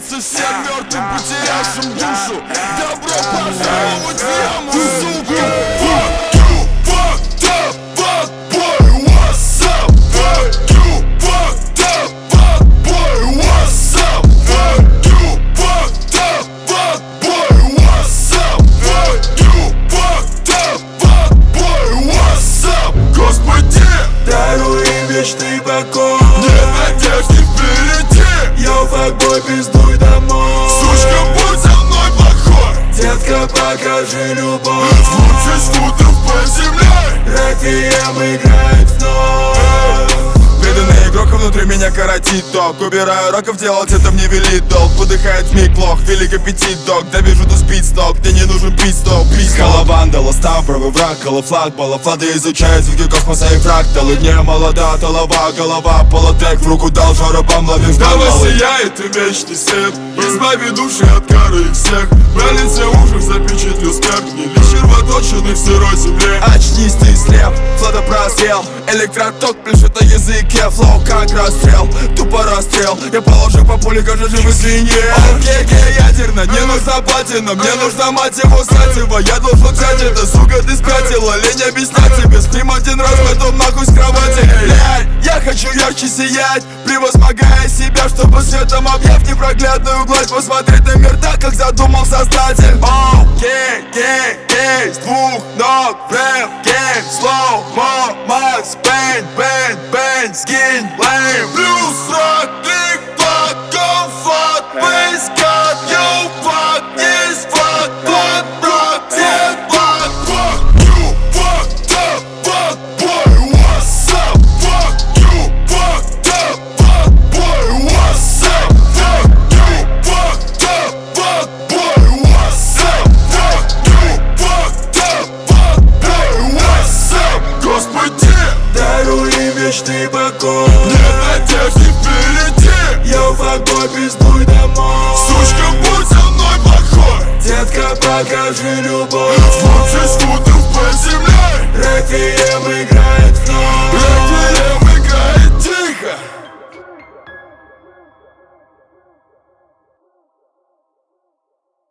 снится всем мертвым, потерявшим душу. Добро пожаловать в яму, сука. Fuck you, fucked up, fuck boy, what's up? Fuck you, fucked up, fuck boy, what's up? Fuck you, fucked up, fuck boy, what's up? Fuck you, fucked up, fuck boy, what's up? Господи, даруй им вечный покой. нет надежды впереди. Йоу, факбой, пиздуй домой. Сучка, будь со мной плохой. Детка, покажи любовь. В 20 футов по земле. Реквием играет вновь. Преданный игрок, а внутри меня коротит ток. Убираю роков, делать это мне велит долг. Выдыхает вмиг плох, велик аппетит, док. Да вижу, ты спит сток, мне не нужен пит-стоп. Коловандала, став, правый враг, колофлаг, балафлады изучают звуки космоса и фракталы. Не молода, толова, голова, полотек в руку дал, жаробам ловим Давай баллы. сияет и вечный свет. Избави души от кары их всех. На лице ужас запечатлю смерть. Не лишь червоточины в сырой земле. Очнись, ты слеп, флота просел. Электроток пляшет на языке, флоу как расстрел. Тупо расстрел, я положу по пуле, каждый живой свинье. Окей, ядерно, не нужна платина. Мне нужна мать его сатива. Я должен взять это, сука, ты спятила. Лень объяснять тебе, спим один раз, потом нахуй с кровати. Эй, я хочу ярче сиять, превозмогая себя, чтобы светом объяв непроглядную гладь. Посмотреть на мир так, как задумал создатель. С двух ног, рэп, гейм, слоу-мо, Макс, бэнь, бэнь, бэнь, скинь, лейм. Плюс рок, клик, фак, go, fuck, bass, cut, yo, fuck, yes, fuck, fuck, rock, yeah, fuck. Fuck you, fucked up, fuck boy, what's up? Fuck you, fucked up, fuck boy, what's up? Fuck you, fucked up, fuck boy, what's up? Fuck you, fucked up, fuck boy, what's up? Господи, Даруй им вечный покой. нет надежды впереди. Йоу, факбой, пиздуй домой. Сучка, будь со мной плохой. Детка, покажи любовь. В 20 футов по земле. Реквием играет